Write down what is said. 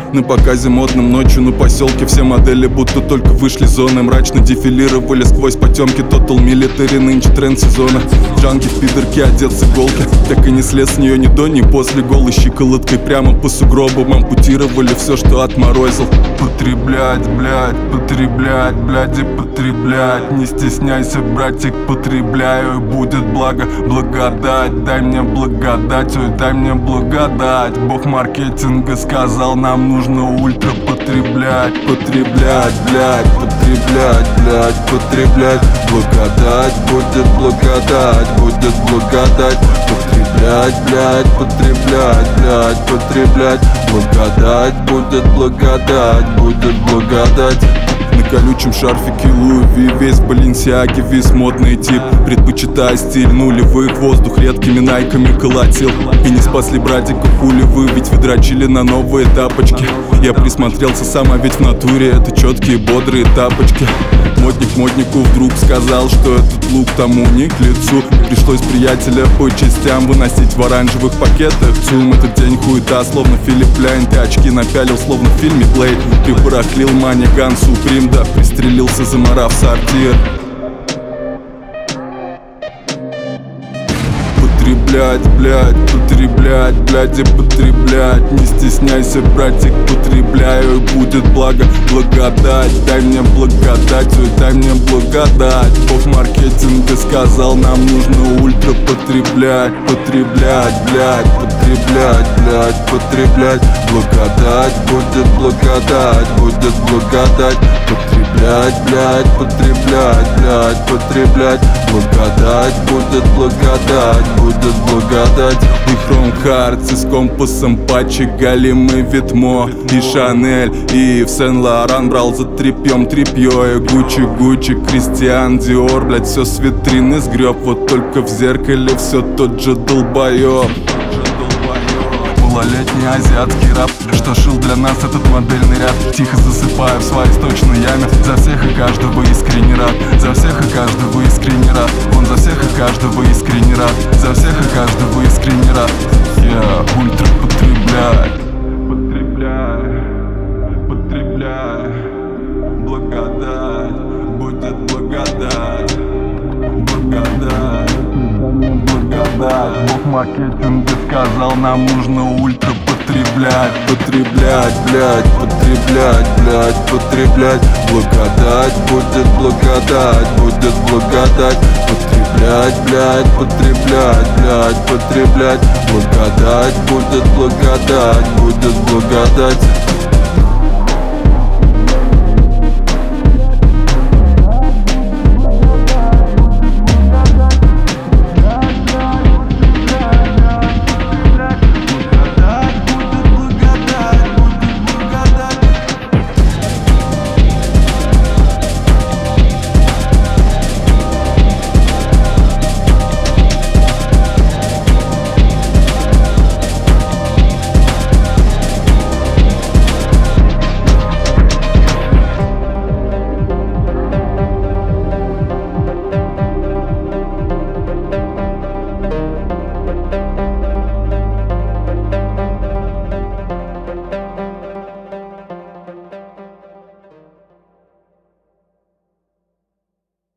На показе модном ночью на поселке все модели будто только вышли из зоны. Мрачно дефилировали сквозь потемки. Total Military, нынче тренд сезона. Джанки в пидорке одет с иголки. Так и не слез с нее ни до, ни после. Голой щиколоткой прямо по сугробам ампутировали все, что отморозил. Потреблять, блядь, потреблять, блядь, и потреблять. Не стесняйся, братик, потребляю, и будет благо, благодать. Дай мне благодать, ой, дай мне благодать. Бог маркетинга сказал, нам нужно ультра потреблять. Потреблять, блядь, потреблять, блядь, потреблять. Благодать, будет благодать, будет благодать. Потреблять, блядь, потреблять, блядь, потреблять. Благодать, будет благодать, будет благодать. На колючем шарфике Луи Ви, весь в Баленсиаге, весь модный тип. Предпочитая стиль нулевых, воздух редкими найками колотил. И не спасли братика, хули вы, ведь вы дрочили на новые тапочки. Я присмотрелся сам, а ведь в натуре это четкие бодрые тапочки. Модник моднику вдруг сказал, что этот лук тому не к лицу. Пришлось приятеля по частям выносить в оранжевых пакетах. Цум, этот день хуета, словно Филипп Ляйн. Ты очки напялил, словно в фильме Блейд. Ты барахлил Мани Ган Суприм, да, пристрелился, заморав сортир. Потреблять, блядь, потреблять, блядь, и потреблять. Не стесняйся, братик, потребляю, и будет благо, благодать. Дай мне благодать, ой, дай мне благодать. Бог маркетинга сказал, нам нужно ультра потреблять. Потреблять, блядь, потреблять, блядь, потреблять. Благодать, будет благодать, будет благодать. Потреблять, блядь, потреблять, блядь, потреблять. Благодать, будет благодать, будет благодать. И Хром Хартс, и с компасом патчи, Галимы, Витмо и Шанель, и в Сен-Лоран брал за тряпьем тряпье. И Гуччи, Кристиан Диор, блядь, все с витрины сгреб. Вот только в зеркале все тот же долбоёб. Малолетний азиатский раб, что шил для нас этот модельный ряд. Тихо засыпая в своей сточной яме. За всех и каждого искренне рад. За всех и каждого искренне рад. Он за всех и каждого искренне рад. За всех и каждого искренне рад. Я ультра потребляю. Потребляю, потребляю. Благодать, будет благодать. Благодать, благодать. Бог маркетинга сказал, нам нужно ультра потреблять. Потреблять, блядь, потреблять, блядь, потреблять. Благодать, будет благодать, будет благодать. Потреблять, блядь, потреблять, блядь, потреблять. Благодать, будет благодать, будет благодать.